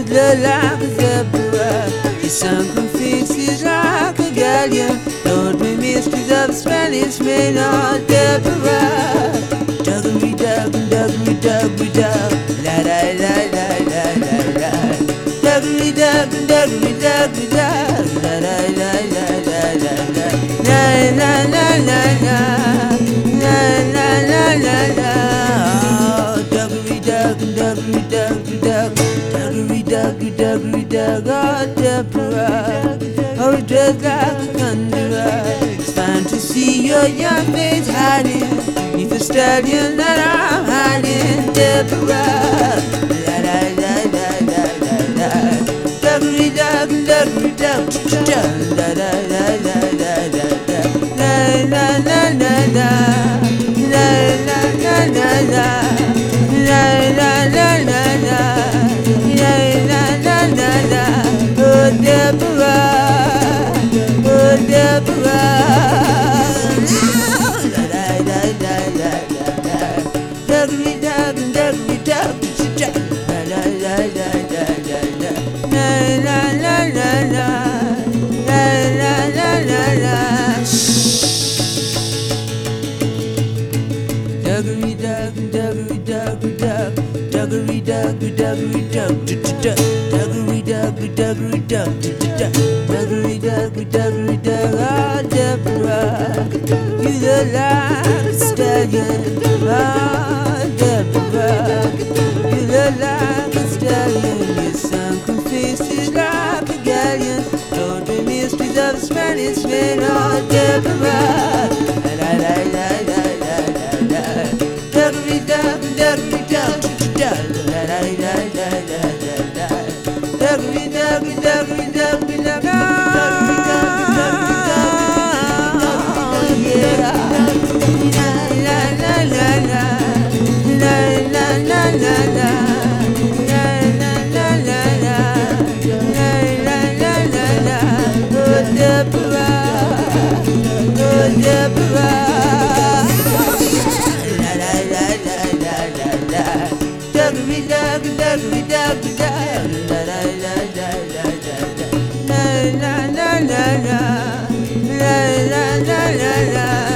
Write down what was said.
look like a zebra. Your sunken face is like a galleon. Lord, we mysteries of the Spanish main on Deborah. Duggery dug, duggery duggery dug, la la la la la la la. Duggery dug, duggery duggery dug, la la la la la la la. La la la la la, la la la la la. Oh, duggery dug, duggery duggery dug, duggery duggery duggery dug. Oh, Deborah, oh, just like a thunderer. It's fine to see your young face hiding neath the stallion that I'm hiding, Deborah. La la la la la la la. Duggery dug, duggery dug, la la la la la la la. La la la la la, la la la la la, la la la la la, la la la la la. Oh Deborah, oh Deborah. Duggery dug, duggery dug, la la la la la la la, la la la la la, la la la la. Duggery dug, duggery duggery dug, duggery duggery duggery dug, duggery duggery duggery dug, duggery duggery duggery dug. Oh Deborah, you look like a stallion. Oh Deborah, you look like a stallion. Your sunken face is like a galleon. Told the mysteries of the Spanish men. Oh Deborah, la la la la la la la. Duggery dug, duggery dug, la la la la la la la. Duggery dug, duggery dug, la la. Duggery dug, duggery dug, la la la la la la la, la la la la la, la la la la la.